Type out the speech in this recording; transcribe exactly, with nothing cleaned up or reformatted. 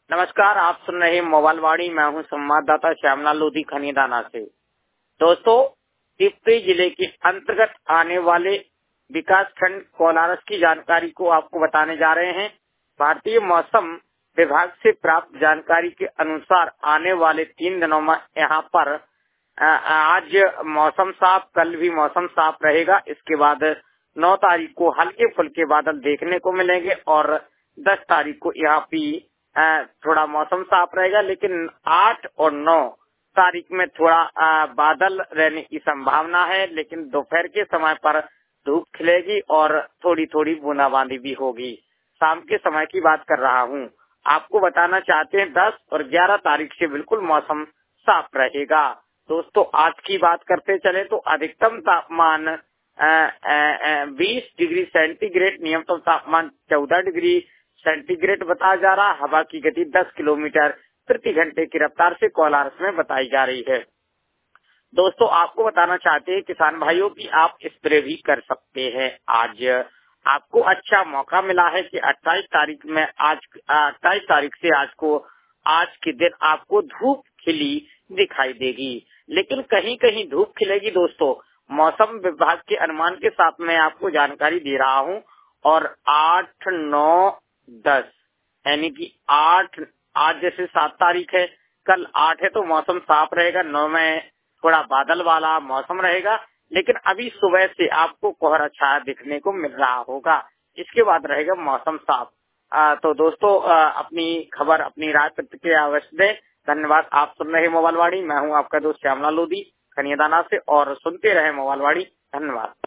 नमस्कार, आप सुन रहे हैं मोबाइल वाणी। मैं हूं संवाददाता श्यामलाल लोधी खनियादाना से। दोस्तों, शिवपुरी जिले के अंतर्गत आने वाले विकास खंड कोलारस की जानकारी को आपको बताने जा रहे हैं। भारतीय मौसम विभाग से प्राप्त जानकारी के अनुसार आने वाले तीन दिनों में यहाँ पर आज मौसम साफ, कल भी मौसम साफ रहेगा। इसके बाद नौ तारीख को हल्के फुल्के बादल देखने को मिलेंगे और दस तारीख को यहाँ भी थोड़ा मौसम साफ रहेगा, लेकिन आठ और नौ तारीख में थोड़ा बादल रहने की संभावना है। लेकिन दोपहर के समय पर धूप खिलेगी और थोड़ी थोड़ी बूंदाबांदी भी होगी। शाम के समय की बात कर रहा हूँ। आपको बताना चाहते हैं दस और ग्यारह तारीख से बिल्कुल मौसम साफ रहेगा। दोस्तों, आज की बात करते चले तो अधिकतम तापमान बीस डिग्री सेंटीग्रेड, न्यूनतम तापमान चौदह डिग्री सेंटीग्रेड बताया जा रहा। हवा की गति दस किलोमीटर प्रति घंटे की रफ्तार से कोलारस में बताई जा रही है। दोस्तों, आपको बताना चाहते हैं किसान भाइयों की आप स्प्रे भी कर सकते हैं। आज आपको अच्छा मौका मिला है कि अट्ठाईस तारीख में आज अट्ठाईस तारीख से आज को आज के दिन आपको धूप खिली दिखाई देगी, लेकिन कहीं कहीं धूप खिलेगी। दोस्तों, मौसम विभाग के अनुमान के साथ मैं आपको जानकारी दे रहा हूँ। और आठ नौ दस यानी कि आठ आज जैसे सात तारीख है, कल आठ है तो मौसम साफ रहेगा। नौ में थोड़ा बादल वाला मौसम रहेगा, लेकिन अभी सुबह से आपको कोहरा छाया दिखने को मिल रहा होगा। इसके बाद रहेगा मौसम साफ। आ, तो दोस्तों, आ, अपनी खबर अपनी राय प्रतिक्रिया अवश्य दें। धन्यवाद। आप सुन रहे मोबाइल वाणी। मैं हूँ आपका दोस्त श्यामलाल लोधी खनियादाना से और सुनते रहे मोबाइल वाणी। धन्यवाद।